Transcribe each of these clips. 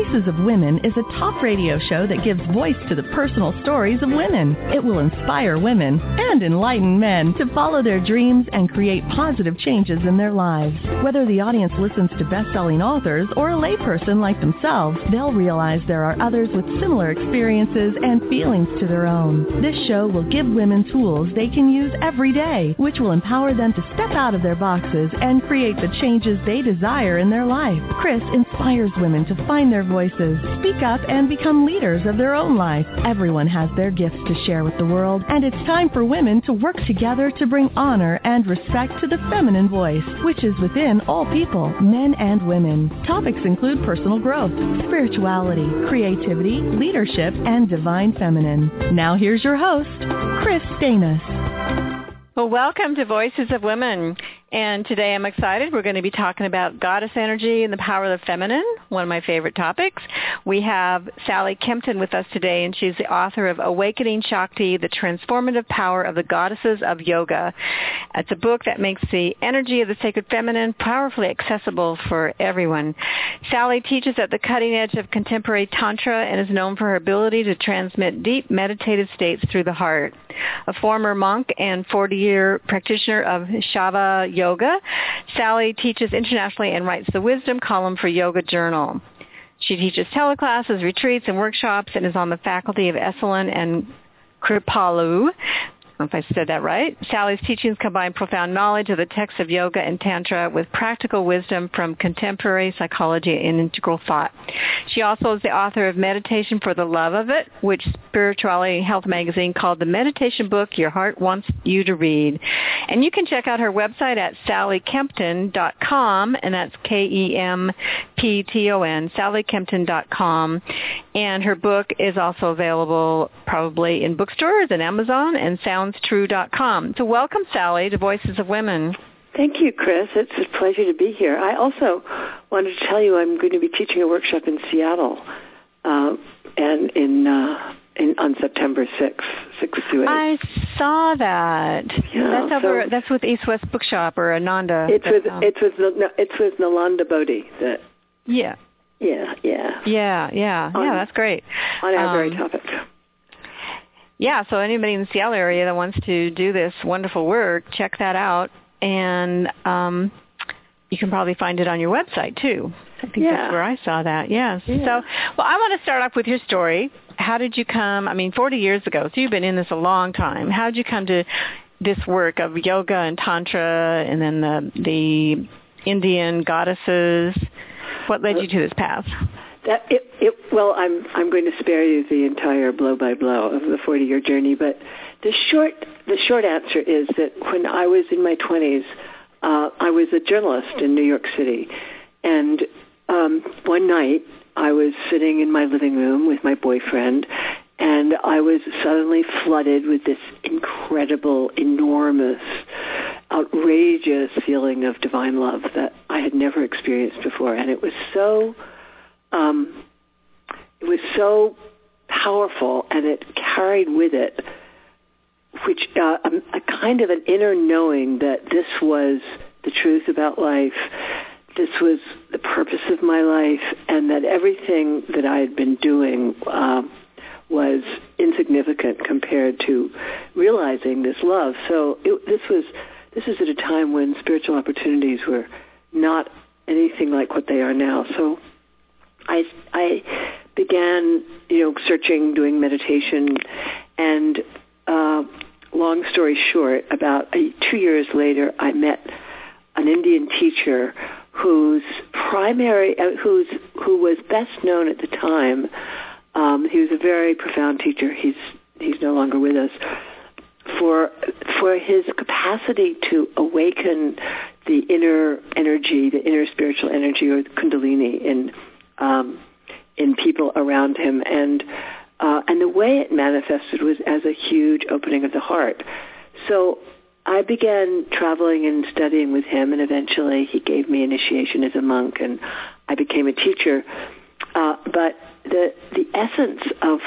Voices of Women is a talk radio show that gives voice to the personal stories of women. It will inspire women and enlighten men to follow their dreams and create positive changes in their lives. Whether the audience listens to best-selling authors or a layperson like themselves, they'll realize there are others with similar experiences and feelings to their own. This show will give women tools they can use every day, which will empower them to step out of their boxes and create the changes they desire in their life. Chris inspires women to find their voices, speak up, and become leaders of their own life. Everyone has their gifts to share with the world, and it's time for women to work together to bring honor and respect to the feminine voice, which is within all people, men and women. Topics include personal growth, spirituality, creativity, leadership, and divine feminine. Now here's your host, Chris Stanis. Well, welcome to Voices of Women. And today I'm excited. We're going to be talking about goddess energy and the power of the feminine, one of my favorite topics. We have Sally Kempton with us today, and she's the author of Awakening Shakti, The Transformative Power of the Goddesses of Yoga. It's a book that makes the energy of the sacred feminine powerfully accessible for everyone. Sally teaches at the cutting edge of contemporary Tantra and is known for her ability to transmit deep meditative states through the heart. A former monk and 40-year practitioner of Shaiva Yoga, Sally teaches internationally and writes the wisdom column for Yoga Journal. She teaches teleclasses, retreats, and workshops and is on the faculty of Esalen and Kripalu. I don't know if I said that right. Sally's teachings combine profound knowledge of the texts of yoga and tantra with practical wisdom from contemporary psychology and integral thought. She also is the author of Meditation for the Love of It, which Spirituality and Health magazine called the meditation book your heart wants you to read. And you can check out her website at sallykempton.com, and that's Kempton, sallykempton.com. And her book is also available probably in bookstores and Amazon and SoundsTrue.com. So welcome, Sally, to Voices of Women. Thank you, Chris. It's a pleasure to be here. I also wanted to tell you I'm going to be teaching a workshop in Seattle and on September 6th through 8th. I saw that. Yeah, that's with East West Bookshop or Ananda. It's with Nalanda Bodhi. Yeah. Yeah. That's great. On our very topic. Yeah, so anybody in the Seattle area that wants to do this wonderful work, check that out. And you can probably find it on your website, too. I think that's where I saw that, yes. Yeah. So, well, I want to start off with your story. How did you come, 40 years ago, so you've been in this a long time. How did you come to this work of yoga and tantra and then the Indian goddesses? What led you to this path? Well, I'm going to spare you the entire blow-by-blow of the 40-year journey, but the short answer is that when I was in my 20s, I was a journalist in New York City, and one night I was sitting in my living room with my boyfriend, and I was suddenly flooded with this incredible, enormous, outrageous feeling of divine love that I had never experienced before, and it was so powerful, and it carried with it a kind of an inner knowing that this was the truth about life, this was the purpose of my life, and that everything that I had been doing was insignificant compared to realizing this love. So this is at a time when spiritual opportunities were not anything like what they are now. So I began, searching, doing meditation, and long story short, about 2 years later, I met an Indian teacher who was best known at the time. He was a very profound teacher. He's no longer with us. For his capacity to awaken the inner energy, the inner spiritual energy, or the Kundalini in people around him, and the way it manifested was as a huge opening of the heart. So I began traveling and studying with him, and eventually he gave me initiation as a monk, and I became a teacher. But the essence of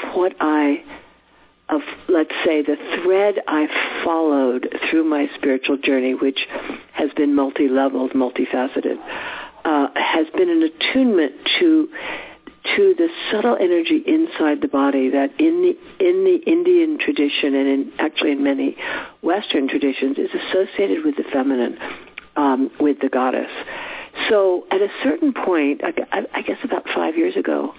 let's say, the thread I followed through my spiritual journey, which has been multi-leveled, multifaceted, has been an attunement to to the subtle energy inside the body that in the Indian tradition and actually in many Western traditions is associated with the feminine, with the goddess. So at a certain point, I guess about 5 years ago,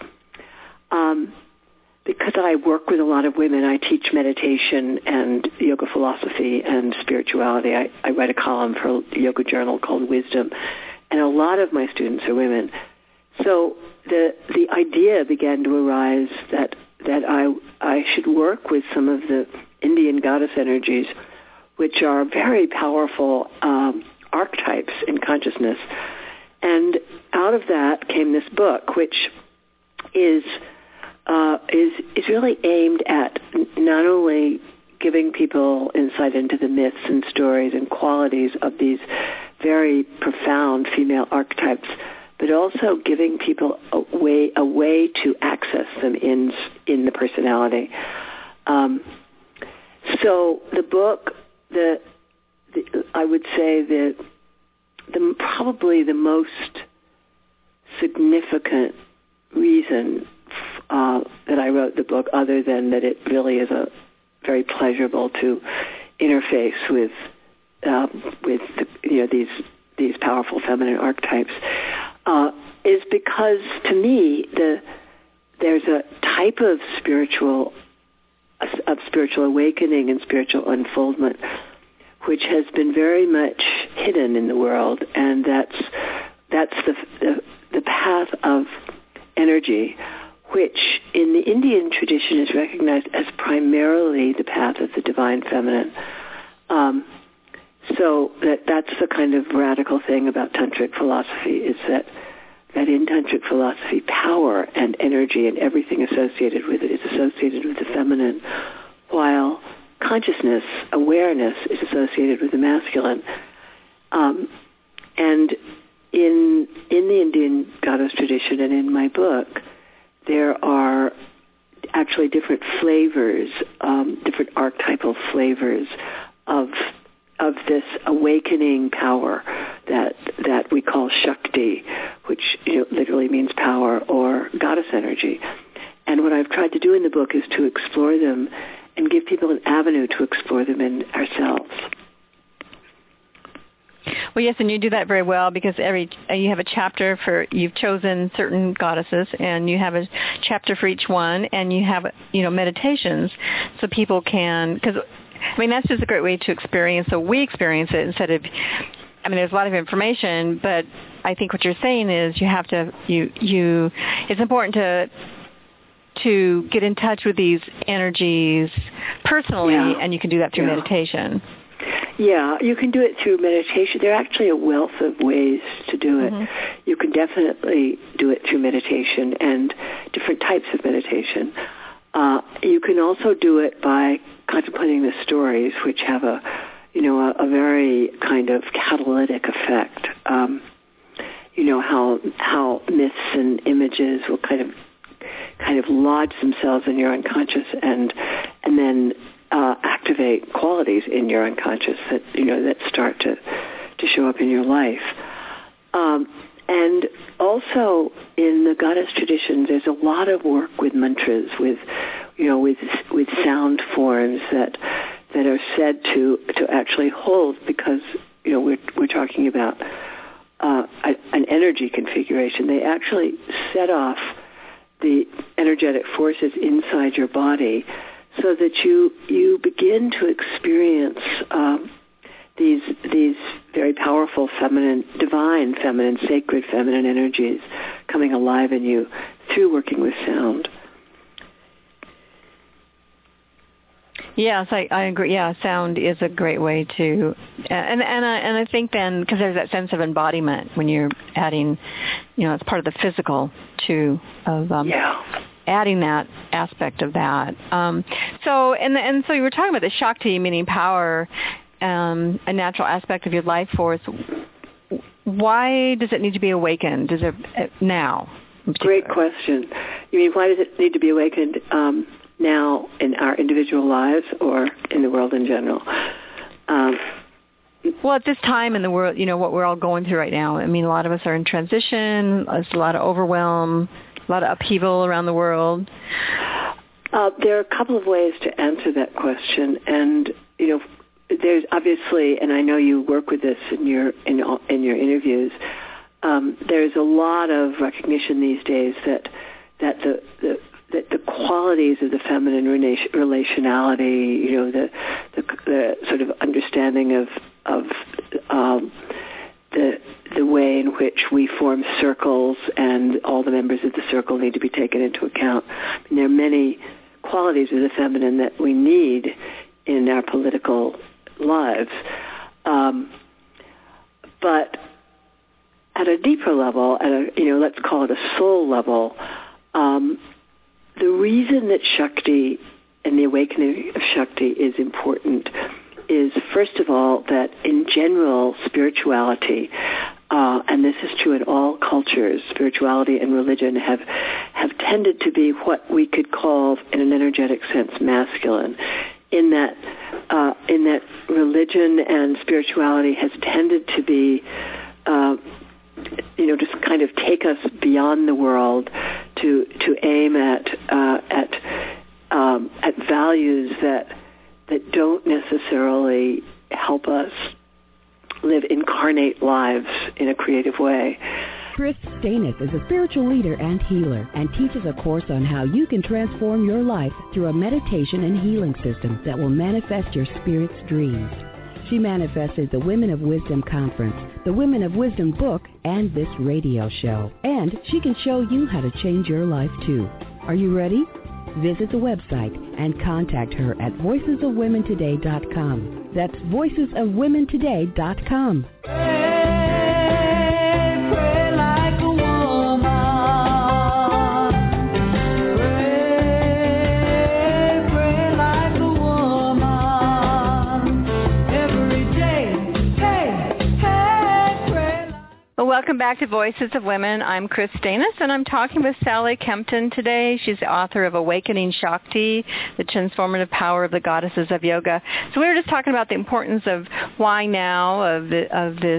because I work with a lot of women, I teach meditation and yoga philosophy and spirituality. I write a column for a yoga journal called Wisdom, and a lot of my students are women. So the idea began to arise that I should work with some of the Indian goddess energies, which are very powerful archetypes in consciousness. And out of that came this book, which is really aimed at not only giving people insight into the myths and stories and qualities of these very profound female archetypes, but also giving people a way to access them in the personality. So the book, I would say probably the most significant reason that I wrote the book, other than that it really is very pleasurable to interface with these powerful feminine archetypes, is because to me there's a type of spiritual awakening and spiritual unfoldment which has been very much hidden in the world, and that's the path of energy, which in the Indian tradition is recognized as primarily the path of the divine feminine. So that's the kind of radical thing about tantric philosophy, is that in tantric philosophy, power and energy and everything associated with it is associated with the feminine, while consciousness, awareness, is associated with the masculine. And in the Indian goddess tradition and in my book, there are actually different flavors, different archetypal flavors of this awakening power that we call Shakti, which literally means power, or goddess energy. And what I've tried to do in the book is to explore them and give people an avenue to explore them in ourselves. Well, yes, and you do that very well, because you have a chapter you've chosen certain goddesses, and you have a chapter for each one, and you have meditations, so people can, because that's just a great way to experience. So we experience it instead of, there's a lot of information, but I think what you're saying is you have to, it's important to get in touch with these energies personally, and you can do that through meditation. Yeah, you can do it through meditation. There are actually a wealth of ways to do it. Mm-hmm. You can definitely do it through meditation and different types of meditation. You can also do it by contemplating the stories, which have a very kind of catalytic effect. How myths and images will kind of lodge themselves in your unconscious and then activate qualities in your unconscious that start to show up in your life. And also in the goddess traditions, there's a lot of work with mantras, with sound forms that are said to actually hold, because we're talking about an energy configuration. They actually set off the energetic forces inside your body, so that you begin to experience these very powerful feminine, divine feminine, sacred feminine energies coming alive in you through working with sound. Yes, I agree. Yeah, sound is a great way to, and I think then, because there's that sense of embodiment when you're adding, it's part of the physical too, of adding that aspect of that. So you were talking about the Shakti, meaning power, a natural aspect of your life force. Why does it need to be awakened? Does it now? Great question. You mean, why does it need to be awakened now in our individual lives or in the world in general? Well, at this time in the world, what we're all going through right now. A lot of us are in transition. There's a lot of overwhelm. a lot of upheaval around the world? There are a couple of ways to answer that question, and there's obviously, and I know you work with this in your interviews. There's a lot of recognition these days that the qualities of the feminine relationality, the sort of understanding of the way in which we form circles and all the members of the circle need to be taken into account. I mean, there are many qualities of the feminine that we need in our political lives. But at a deeper level, let's call it a soul level, the reason that Shakti and the awakening of Shakti is important is, first of all, that in general, spirituality, and this is true in all cultures, spirituality and religion have tended to be what we could call, in an energetic sense, masculine, in that religion and spirituality has tended to be, just kind of take us beyond the world to aim at values that don't necessarily help us live incarnate lives in a creative way. Chris Stanis is a spiritual leader and healer and teaches a course on how you can transform your life through a meditation and healing system that will manifest your spirit's dreams. She manifests the Women of Wisdom Conference, the Women of Wisdom book, and this radio show. And she can show you how to change your life too. Are you ready? Visit the website and contact her at voicesofwomentoday.com. That's voicesofwomentoday.com. Welcome back to Voices of Women. I'm Chris Stanis, and I'm talking with Sally Kempton today. She's the author of Awakening Shakti, the Transformative Power of the Goddesses of Yoga. So we were just talking about the importance of why now, of this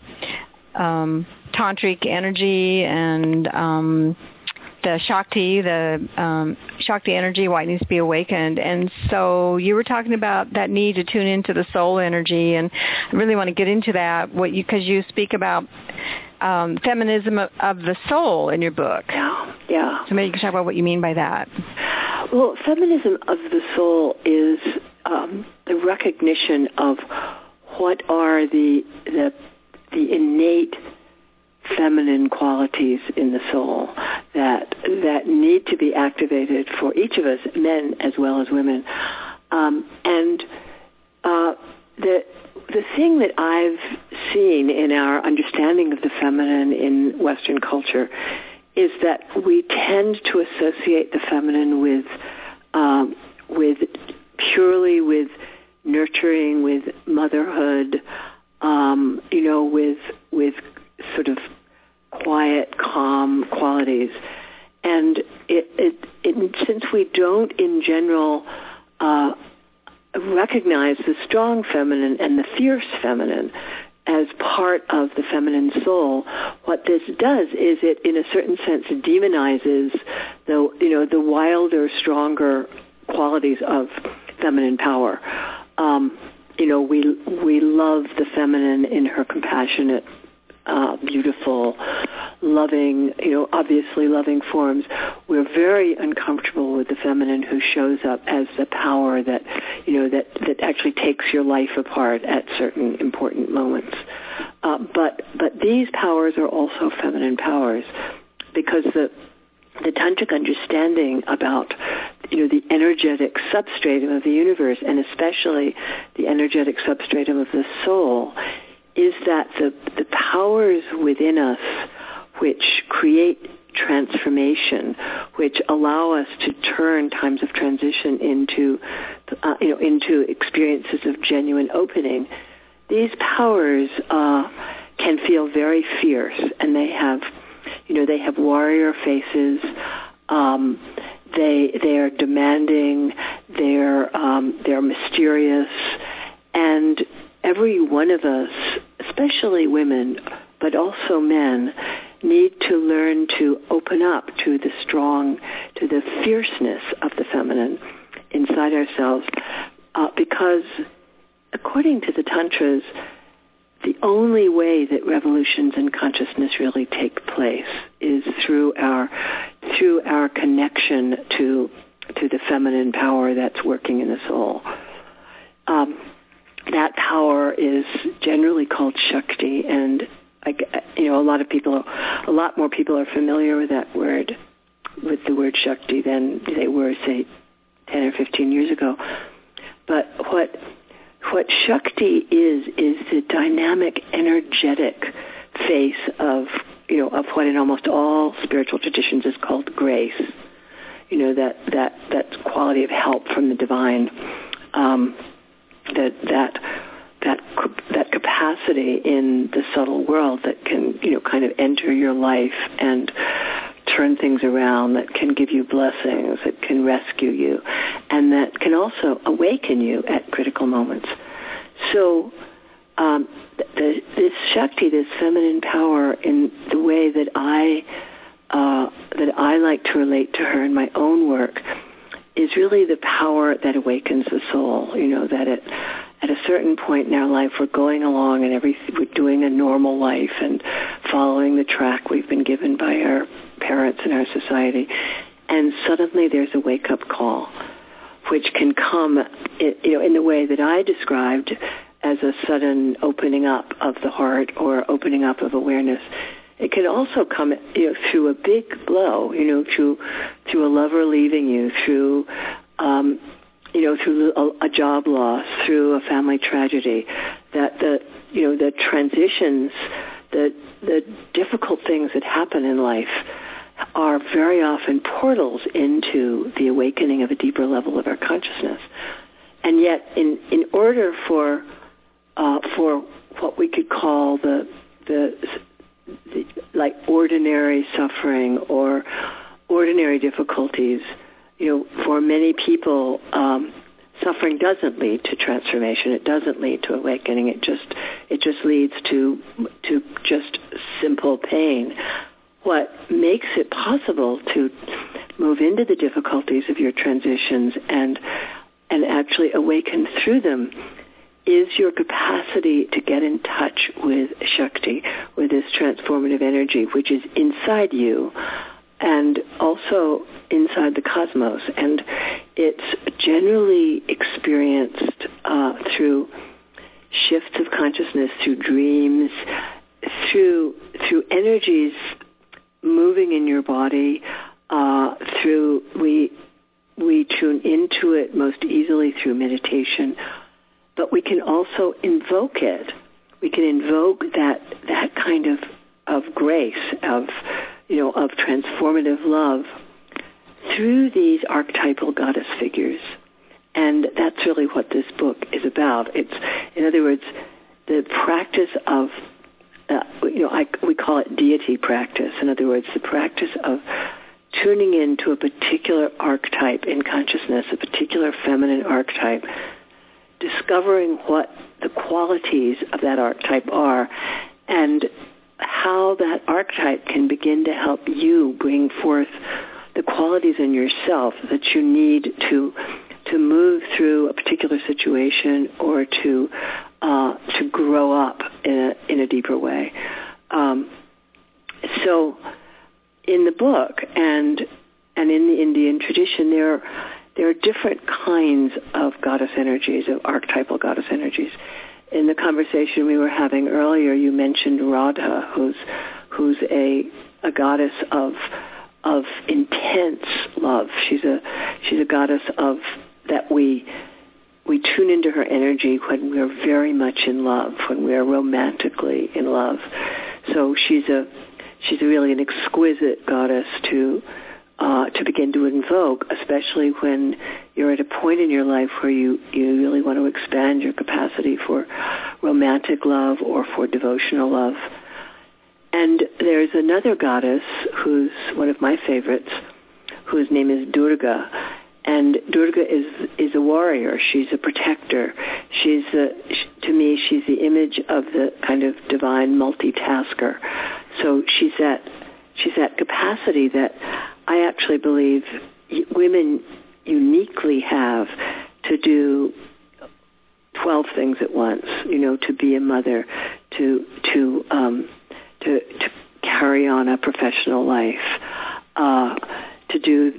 tantric energy and the Shakti, Shakti energy, why it needs to be awakened. And so you were talking about that need to tune into the soul energy, and I really want to get into that, because you speak about feminism of the soul in your book. Yeah. So maybe you can talk about what you mean by that. Well, feminism of the soul is the recognition of what are the innate feminine qualities in the soul that need to be activated for each of us, men as well as women. The thing that I've seen in our understanding of the feminine in Western culture is that we tend to associate the feminine with purely with nurturing, with motherhood, with sort of quiet, calm qualities. And since we don't in general recognize the strong feminine and the fierce feminine as part of the feminine soul, what this does is it, in a certain sense, demonizes the wilder, stronger qualities of feminine power. We love the feminine in her compassionate, beautiful, loving, obviously loving forms. We're very uncomfortable with the feminine who shows up as the power that actually takes your life apart at certain important moments. But these powers are also feminine powers, because the tantric understanding about the energetic substratum of the universe, and especially the energetic substratum of the soul, is that the powers within us which create transformation, which allow us to turn times of transition into experiences of genuine opening, these powers can feel very fierce, and they have warrior faces. They are demanding. They're mysterious, and every one of us, especially women, but also men, need to learn to open up to the fierceness of the feminine inside ourselves, because according to the Tantras, the only way that revolutions in consciousness really take place is through our connection to the feminine power that's working in the soul. That power is generally called Shakti, and a lot more people are familiar with that word, with the word Shakti, than they were, say, 10 or 15 years ago. But what Shakti is the dynamic, energetic face of what in almost all spiritual traditions is called grace. That quality of help from the divine, that capacity in the subtle world that can, kind of enter your life and turn things around, that can give you blessings, that can rescue you, and that can also awaken you at critical moments. So this Shakti, this feminine power, in the way that I like to relate to her in my own work, is really the power that awakens the soul. That at a certain point in our life, we're going along and we're doing a normal life and following the track we've been given by our parents and our society, and suddenly there's a wake-up call, which can come, in the way that I described as a sudden opening up of the heart or opening up of awareness. It can also come, through a big blow, through a lover leaving you, through, through a job loss, through a family tragedy. That the transitions, the difficult things that happen in life are very often portals into the awakening of a deeper level of our consciousness. And yet, in order for what we could call the like ordinary suffering or ordinary difficulties, for many people, suffering doesn't lead to transformation. It doesn't lead to awakening. It just leads to just simple pain. What makes it possible to move into the difficulties of your transitions and actually awaken through them is your capacity to get in touch with Shakti, with this transformative energy, which is inside you and also inside the cosmos. And it's generally experienced through shifts of consciousness, through dreams, through energies moving in your body, we tune into it most easily through meditation, but we can also invoke it. We can invoke that kind of grace, of transformative love through these archetypal goddess figures. And that's really what this book is about. It's, in other words, the practice of we call it deity practice. In other words, the practice of tuning into a particular archetype in consciousness, a particular feminine archetype, discovering what the qualities of that archetype are, and how that archetype can begin to help you bring forth the qualities in yourself that you need to move through a particular situation or to grow up in a deeper way. So in the book and in the Indian tradition, there are different kinds of goddess energies, of archetypal goddess energies. In the conversation we were having earlier, you mentioned Radha, who's a goddess of intense love. She's a goddess of that we tune into her energy when we're very much in love, when we're romantically in love. So she's really an exquisite goddess to begin to invoke, especially when you're at a point in your life where you really want to expand your capacity for romantic love or for devotional love. And there's another goddess who's one of my favorites, whose name is Durga. And Durga is a warrior. She's a protector. To me, she's the image of the kind of divine multitasker. So she's that capacity that I actually believe women uniquely have to do 12 things at once. To be a mother, to carry on a professional life, to do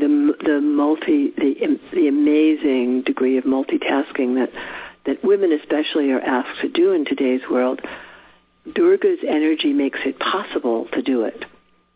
the amazing degree of multitasking that women especially are asked to do in today's world. Durga's energy makes it possible to do it.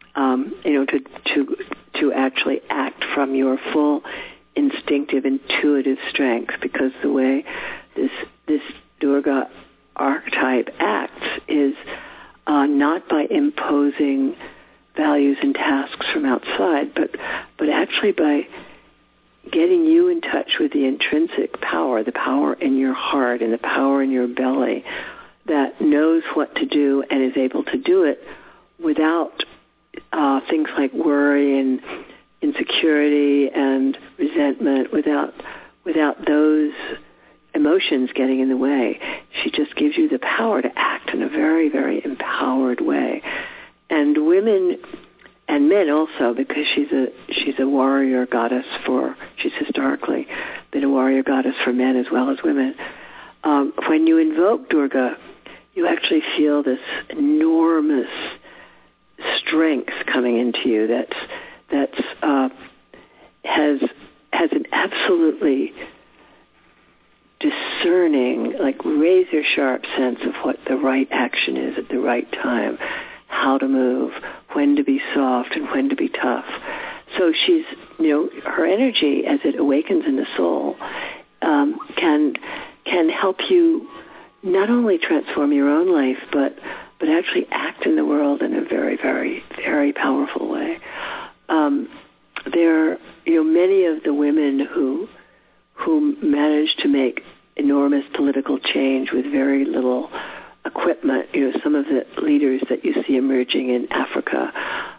To actually act from your full instinctive, intuitive strength, because the way this Durga archetype acts is not by imposing values and tasks from outside, but actually by getting you in touch with the intrinsic power, the power in your heart and the power in your belly that knows what to do and is able to do it without things like worry and insecurity and resentment, without those emotions getting in the way. She just gives you the power to act in a very, very empowered way. And women and men also, because she's a warrior goddess she's historically been a warrior goddess for men as well as women. When you invoke Durga, you actually feel this enormous strength coming into you that has an absolutely discerning, like razor-sharp sense of what the right action is at the right time, how to move, when to be soft and when to be tough. So she's, her energy as it awakens in the soul can help you not only transform your own life, but actually act in the world in a very, very, very powerful way. There, many of the women who managed to make enormous political change with very little equipment, some of the leaders that you see emerging in Africa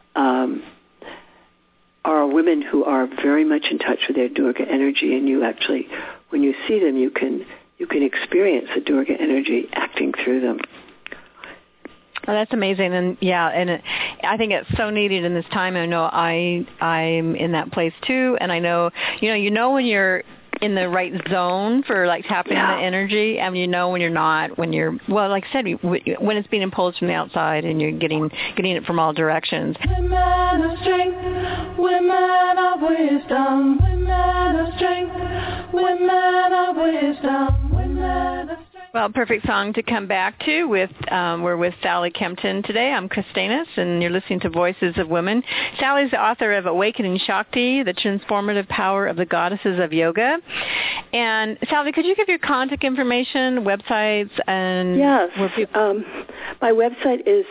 are women who are very much in touch with their Durga energy, and you actually, when you see them, you can experience the Durga energy acting through them. Oh, that's amazing, and I think it's so needed in this time. I know I'm in that place too, and I know when you're in the right zone for like tapping into energy, and when you're not, when like I said, when it's being imposed from the outside and you're getting it from all directions. Women of strength, women of wisdom, women of strength, women of wisdom, women of strength. Well, perfect song to come back to. We're with Sally Kempton today. I'm Chris Danis, and you're listening to Voices of Women. Sally's the author of Awakening Shakti, The Transformative Power of the Goddesses of Yoga. And Sally, could you give your contact information, websites, and yes, my website is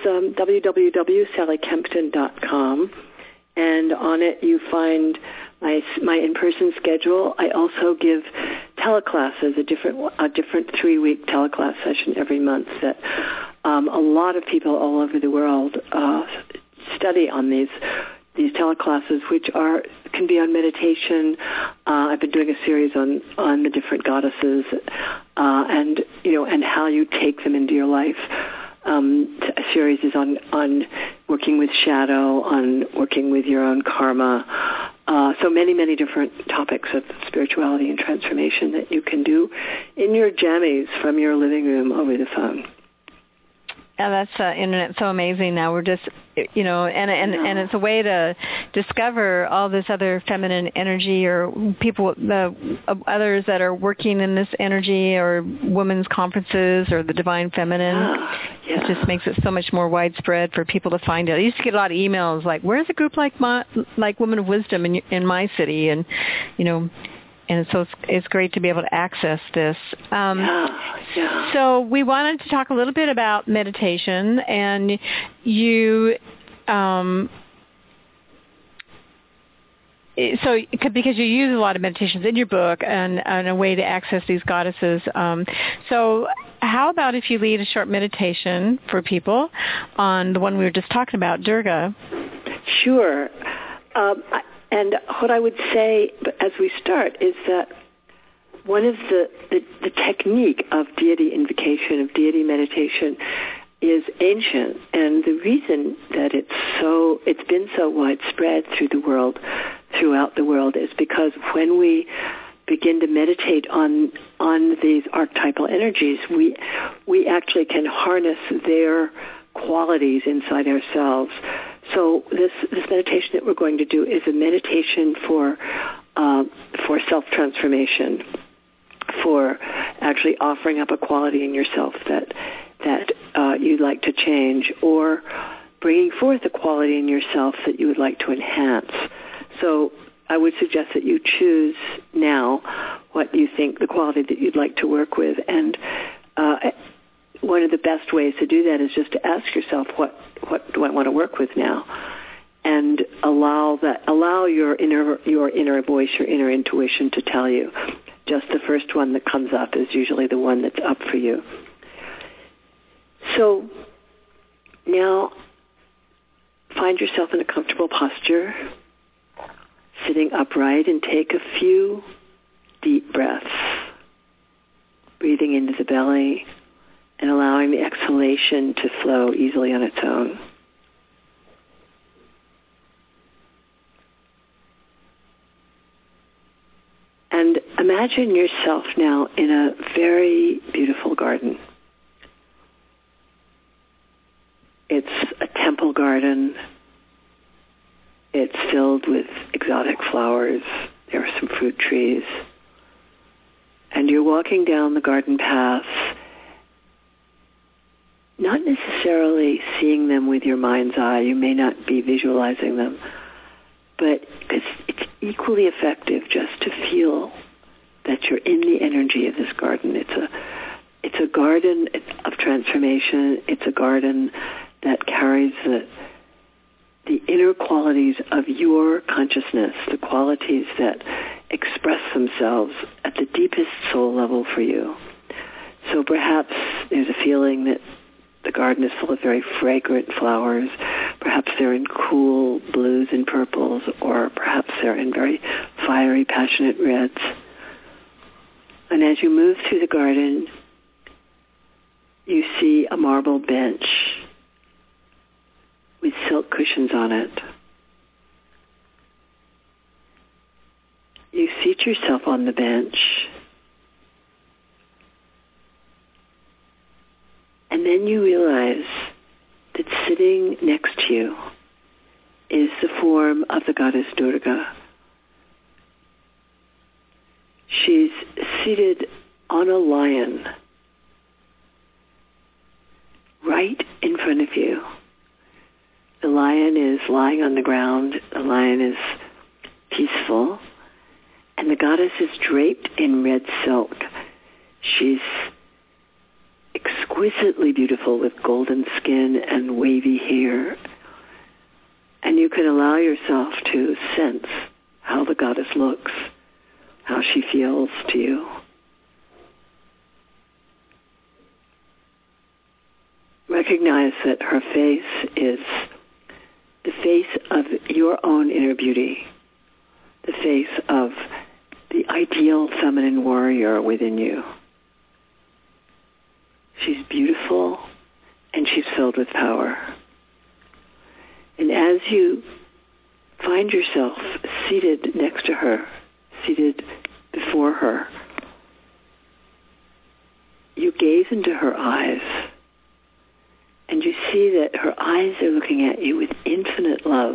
www.sallykempton.com, and on it you find my in-person schedule. I also give teleclasses, a different 3-week teleclass session every month that a lot of people all over the world study on these teleclasses, which can be on meditation. I've been doing a series on the different goddesses and how you take them into your life. A series is on working with shadow, on working with your own karma. So many, many different topics of spirituality and transformation that you can do in your jammies from your living room over the phone. Yeah, that's internet so amazing now. We're just, and it's a way to discover all this other feminine energy, or people, others that are working in this energy, or women's conferences, or the Divine Feminine. It just makes it so much more widespread for people to find it. I used to get a lot of emails like, "Where's a group like Women of Wisdom in my city?" And and so it's great to be able to access this. So we wanted to talk a little bit about meditation, and you, because you use a lot of meditations in your book and a way to access these goddesses. So how about if you lead a short meditation for people on the one we were just talking about, Durga? Sure. And what I would say as we start is that one of the technique of deity invocation, of deity meditation, is ancient, and the reason that it's been so widespread throughout the world, is because when we begin to meditate on these archetypal energies, we actually can harness their qualities inside ourselves. So this meditation that we're going to do is a meditation for self-transformation, for actually offering up a quality in yourself that you'd like to change, or bringing forth a quality in yourself that you would like to enhance. So I would suggest that you choose now what you think, the quality that you'd like to work with. And one of the best ways to do that is just to ask yourself, what do I want to work with now? And allow your inner voice, your inner intuition to tell you. Just the first one that comes up is usually the one that's up for you. So now find yourself in a comfortable posture, sitting upright, and take a few deep breaths, breathing into the belly and allowing the exhalation to flow easily on its own. And imagine yourself now in a very beautiful garden. It's a temple garden. It's filled with exotic flowers. There are some fruit trees. And you're walking down the garden paths, not necessarily seeing them with your mind's eye. You may not be visualizing them. But it's equally effective just to feel that you're in the energy of this garden. It's a garden of transformation. It's a garden that carries the inner qualities of your consciousness, the qualities that express themselves at the deepest soul level for you. So perhaps there's a feeling that the garden is full of very fragrant flowers. Perhaps they're in cool blues and purples, or perhaps they're in very fiery, passionate reds. And as you move through the garden, you see a marble bench with silk cushions on it. You seat yourself on the bench, and then you realize that sitting next to you is the form of the goddess Durga. She's seated on a lion right in front of you. The lion is lying on the ground. The lion is peaceful. And the goddess is draped in red silk. She's exquisitely beautiful with golden skin and wavy hair. And you can allow yourself to sense how the goddess looks, how she feels to you. Recognize that her face is the face of your own inner beauty, the face of the ideal feminine warrior within you. She's beautiful, and she's filled with power. And as you find yourself seated next to her, seated before her, you gaze into her eyes, and you see that her eyes are looking at you with infinite love.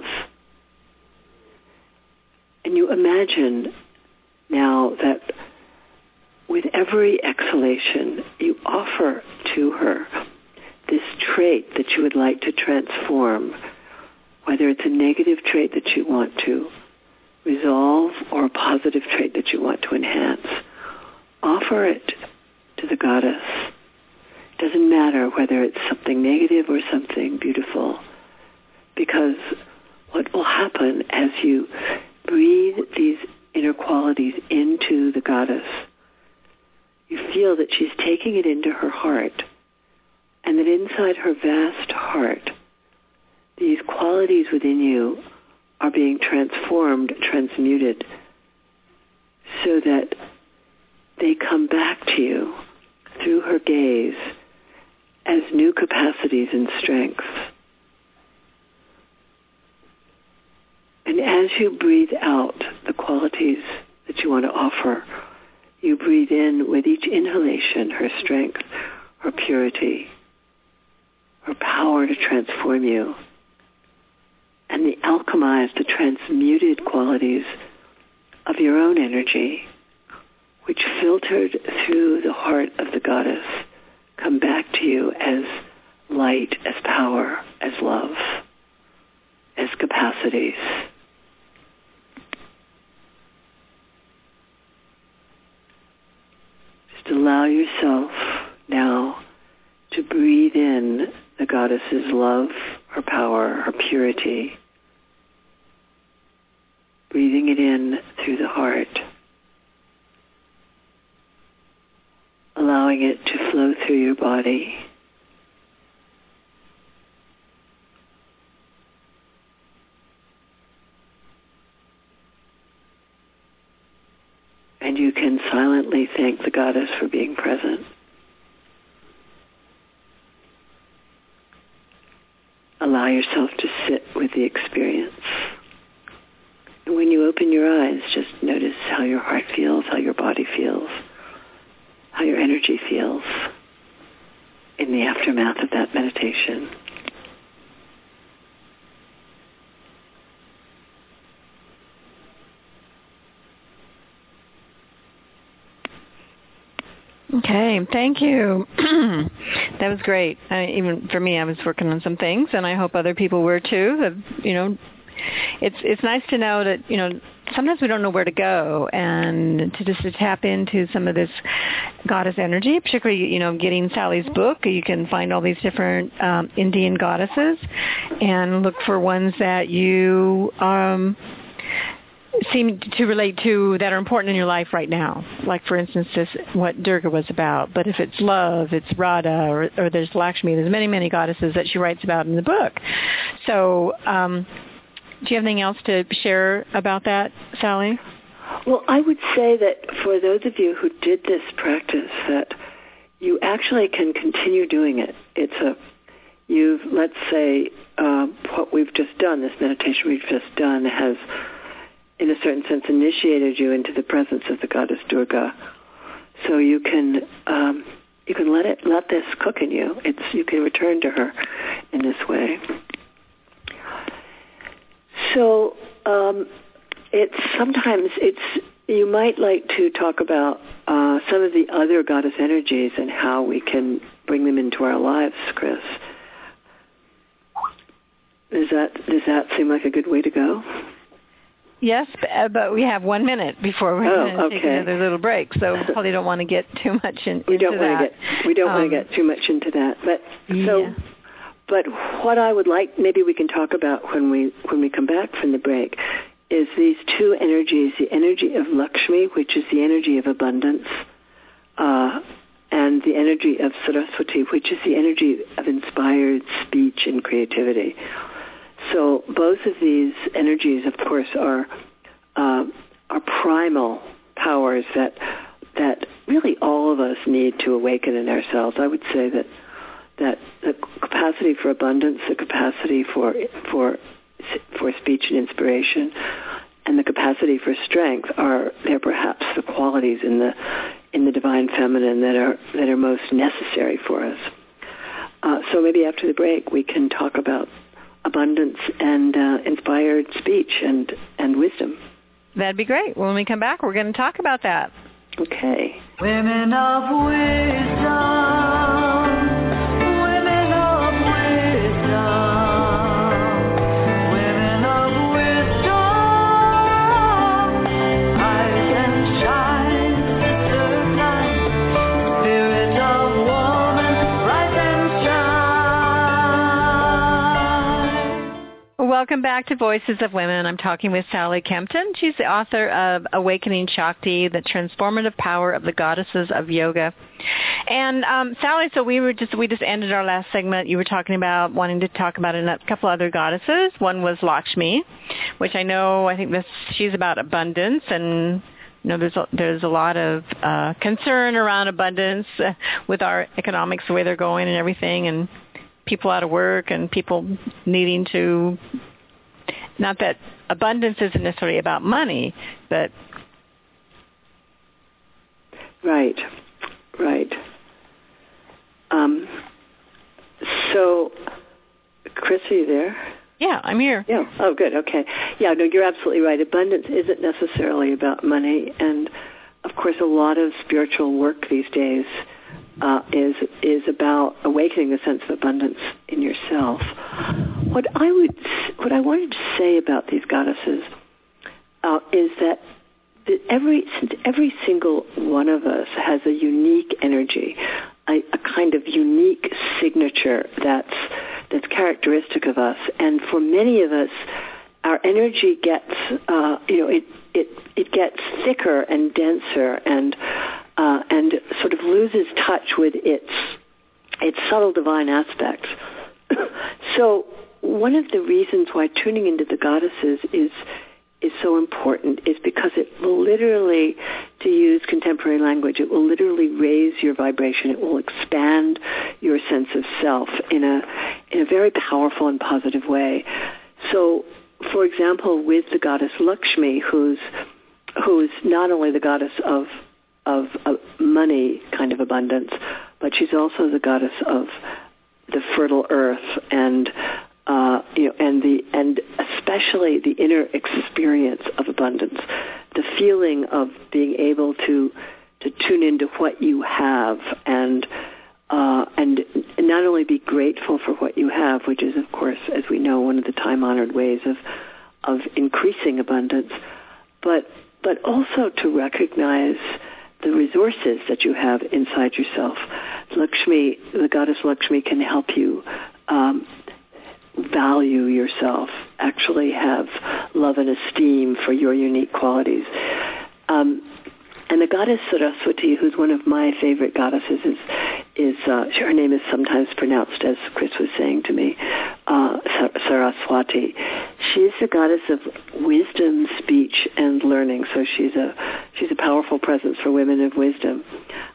And you imagine now that with every exhalation, you offer to her this trait that you would like to transform, whether it's a negative trait that you want to resolve or a positive trait that you want to enhance. Offer it to the goddess. It doesn't matter whether it's something negative or something beautiful, because what will happen as you breathe these inner qualities into the goddess, you feel that she's taking it into her heart, and that inside her vast heart, these qualities within you are being transformed, transmuted, so that they come back to you through her gaze as new capacities and strengths. And as you breathe out the qualities that you want to offer, you breathe in with each inhalation her strength, her purity, her power to transform you, and the alchemized, the transmuted qualities of your own energy, which filtered through the heart of the goddess, come back to you as light, as power, as love, as capacities. Just allow yourself now to breathe in the goddess's love, her power, her purity, breathing it in through the heart, allowing it to flow through your body, and you can silently thank the goddess for being present. Allow yourself to sit with the experience. And when you open your eyes, just notice how your heart feels, how your body feels, how your energy feels in the aftermath of that meditation. Okay, thank you. That was great. Even for me, I was working on some things, and I hope other people were too. It's nice to know that, sometimes we don't know where to go, and to tap into some of this goddess energy, particularly, getting Sally's book. You can find all these different Indian goddesses and look for ones that you seem to relate to that are important in your life right now. Like, for instance, this what Durga was about. But if it's love, it's Radha, or there's Lakshmi. There's many, many goddesses that she writes about in the book. So do you have anything else to share about that, Sally? Well, I would say that for those of you who did this practice, that you actually can continue doing it. Let's say, what we've just done, this meditation we've just done, has, in a certain sense, initiated you into the presence of the goddess Durga. So you can let this cook in you. You can return to her in this way. So you might like to talk about some of the other goddess energies and how we can bring them into our lives, Chris. Does that seem like a good way to go? Yes, but we have 1 minute before we're going to take another little break, so we probably don't want to get too much into that. We don't want to get too much into that. But what I would like, maybe we can talk about when we come back from the break, is these two energies, the energy of Lakshmi, which is the energy of abundance, and the energy of Saraswati, which is the energy of inspired speech and creativity. So both of these energies, of course, are primal powers that really all of us need to awaken in ourselves. I would say that the capacity for abundance, the capacity for speech and inspiration, and the capacity for strength they're perhaps the qualities in the divine feminine that are most necessary for us. So maybe after the break we can talk about abundance and inspired speech and wisdom. That'd be great. When we come back, we're going to talk about that. Okay. Women of wisdom. Welcome back to Voices of Women. I'm talking with Sally Kempton. She's the author of Awakening Shakti, the Transformative Power of the Goddesses of Yoga. And Sally, so we just ended our last segment. You were talking about wanting to talk about a couple other goddesses. One was Lakshmi, which I think she's about abundance and there's a lot of concern around abundance with our economics, the way they're going and everything, and people out of work and people needing to, not that abundance isn't necessarily about money, but... Right. So, Chris, are you there? Yeah, I'm here. Yeah. Oh, good. Okay. Yeah, no, you're absolutely right. Abundance isn't necessarily about money, and of course, a lot of spiritual work these days is about awakening the sense of abundance in yourself. What I wanted to say about these goddesses is that every single one of us has a unique energy, a kind of unique signature that's characteristic of us. And for many of us, our energy gets, it gets thicker and denser and sort of loses touch with its subtle divine aspects. So one of the reasons why tuning into the goddesses is so important is because it will literally, to use contemporary language, it will literally raise your vibration. It will expand your sense of self in a very powerful and positive way. So, for example, with the goddess Lakshmi, who's not only the goddess of money kind of abundance, but she's also the goddess of the fertile earth and especially the inner experience of abundance, the feeling of being able to tune into what you have and not only be grateful for what you have, which is, of course, as we know, one of the time-honored ways of increasing abundance, but also to recognize the resources that you have inside yourself. Lakshmi, the goddess Lakshmi, can help you value yourself, actually have love and esteem for your unique qualities. And the goddess Saraswati, who's one of my favorite goddesses, is her name is sometimes pronounced, as Chris was saying to me, Saraswati. She's the goddess of wisdom, speech, and learning. So she's a powerful presence for women of wisdom.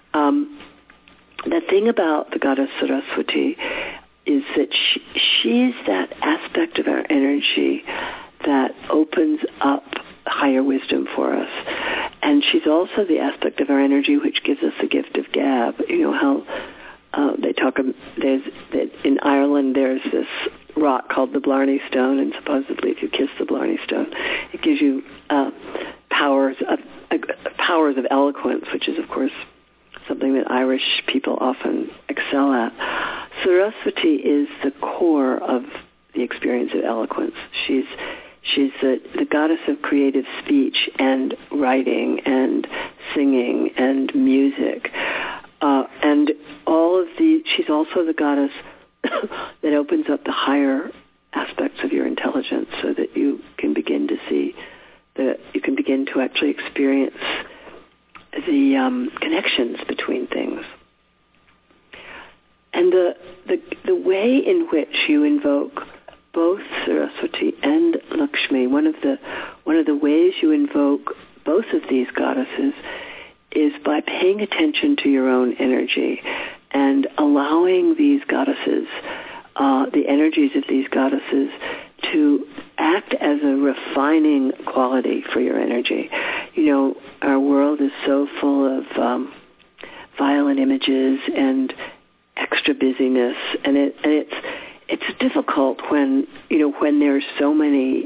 The thing about the goddess Saraswati is that she's that aspect of our energy that opens up higher wisdom for us. And she's also the aspect of our energy which gives us the gift of gab. You know how they talk, in Ireland there's this rock called the Blarney Stone, and supposedly if you kiss the Blarney Stone, it gives you powers of eloquence, which is, of course, something that Irish people often excel at. Saraswati is the core of the experience of eloquence. She's the goddess of creative speech and writing and singing and music. And all of she's also the goddess that opens up the higher aspects of your intelligence so that you can begin to see, you can begin to actually experience the connections between things. And the way in which you invoke both Saraswati and Lakshmi, one of the ways you invoke both of these goddesses is by paying attention to your own energy and allowing these goddesses, the energies of these goddesses, to act as a refining quality for your energy. You know, our world is so full of violent images and extra busyness, and it's difficult when there's so many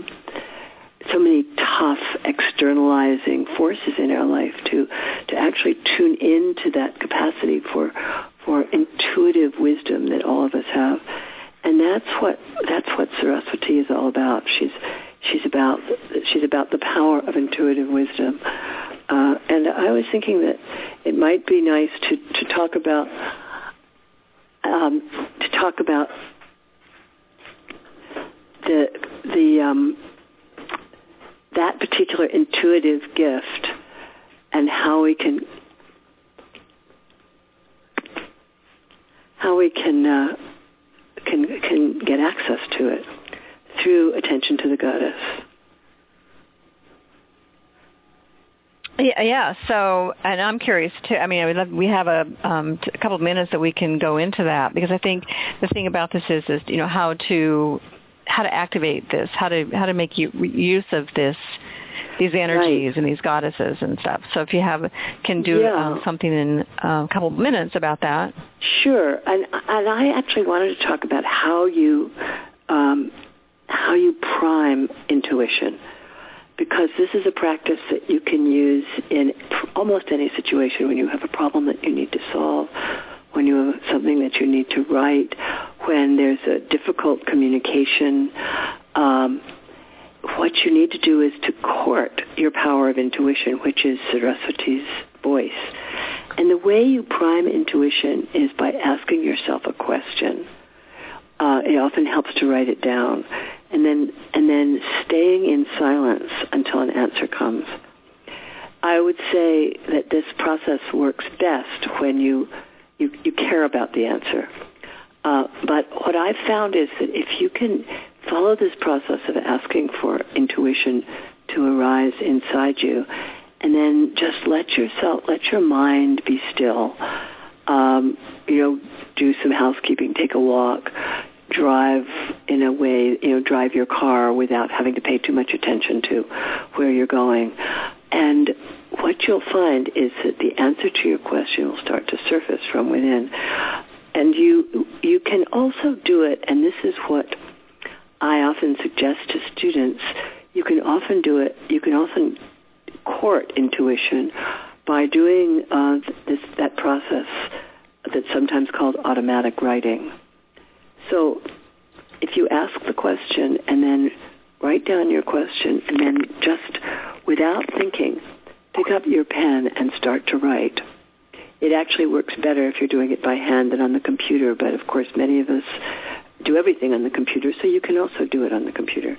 tough externalizing forces in our life to actually tune into that capacity for intuitive wisdom that all of us have. And that's what Saraswati is all about. She's about the power of intuitive wisdom. And I was thinking that it might be nice to talk about that particular intuitive gift and how we can get access to it through attention to the goddess. Yeah. So, and I'm curious too. I mean, we have a couple of minutes that we can go into that, because I think the thing about this is how to activate this, how to make use of these energies and these goddesses and stuff. So if you can do something in a couple of minutes about that. Sure. And I actually wanted to talk about how you prime intuition, because this is a practice that you can use in almost any situation. When you have a problem that you need to solve, when you have something that you need to write, when there's a difficult communication, what you need to do is to court your power of intuition, which is Saraswati's voice. And the way you prime intuition is by asking yourself a question. It often helps to write it down, and then staying in silence until an answer comes. I would say that this process works best when you care about the answer. But what I've found is that if you can follow this process of asking for intuition to arise inside you, and then just let your mind be still. Do some housekeeping, take a walk, drive drive your car without having to pay too much attention to where you're going. And what you'll find is that the answer to your question will start to surface from within. And you can also do it, and this is what I often suggest to students, you can often do it, you can often court intuition by doing that process that's sometimes called automatic writing. So if you ask the question and then write down your question, and then just without thinking, pick up your pen and start to write. It actually works better if you're doing it by hand than on the computer, but of course many of us do everything on the computer, so you can also do it on the computer.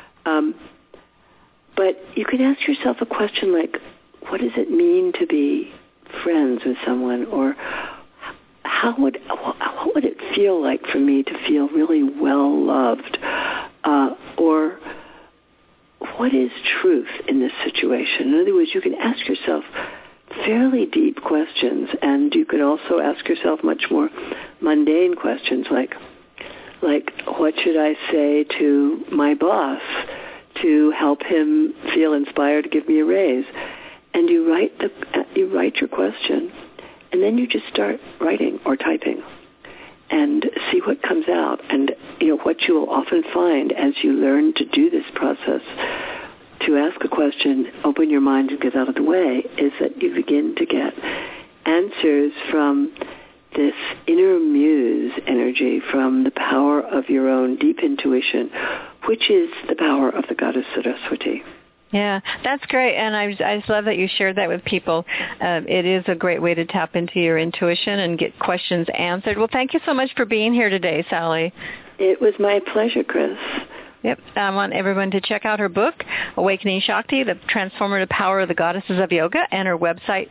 But you can ask yourself a question like, what does it mean to be friends with someone? Or what would it feel like for me to feel really well loved? Or what is truth in this situation? In other words, you can ask yourself fairly deep questions, and you can also ask yourself much more mundane questions like what should I say to my boss to help him feel inspired to give me a raise? And you write your question, and then you just start writing or typing and see what comes out. And what you will often find as you learn to do this process, to ask a question, open your mind and get out of the way, is that you begin to get answers from this inner muse energy, from the power of your own deep intuition, which is the power of the goddess Saraswati. Yeah, that's great, and I just love that you shared that with people. It is a great way to tap into your intuition and get questions answered. Well, thank you so much for being here today, Sally. It was my pleasure, Chris. Yep. I want everyone to check out her book, Awakening Shakti, The Transformative Power of the Goddesses of Yoga, and her website,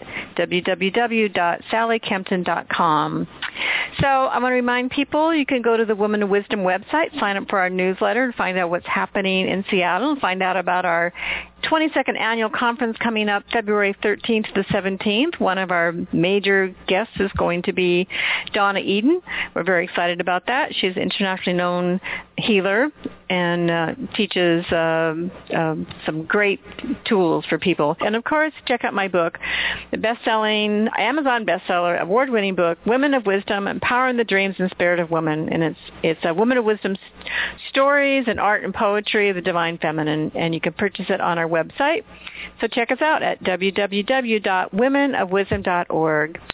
www.sallykempton.com. So I want to remind people you can go to the Women of Wisdom website, sign up for our newsletter, and find out what's happening in Seattle, and find out about our 22nd annual conference coming up February 13th to the 17th. One of our major guests is going to be Donna Eden. We're very excited about that. She's an internationally known healer and teaches some great tools for people. And, of course, check out my book, the best-selling, Amazon bestseller, award-winning book, Women of Wisdom, Empowering the Dreams and Spirit of Women. And it's a Women of Wisdom stories and art and poetry of the Divine Feminine, and you can purchase it on our website. So check us out at www.womenofwisdom.org.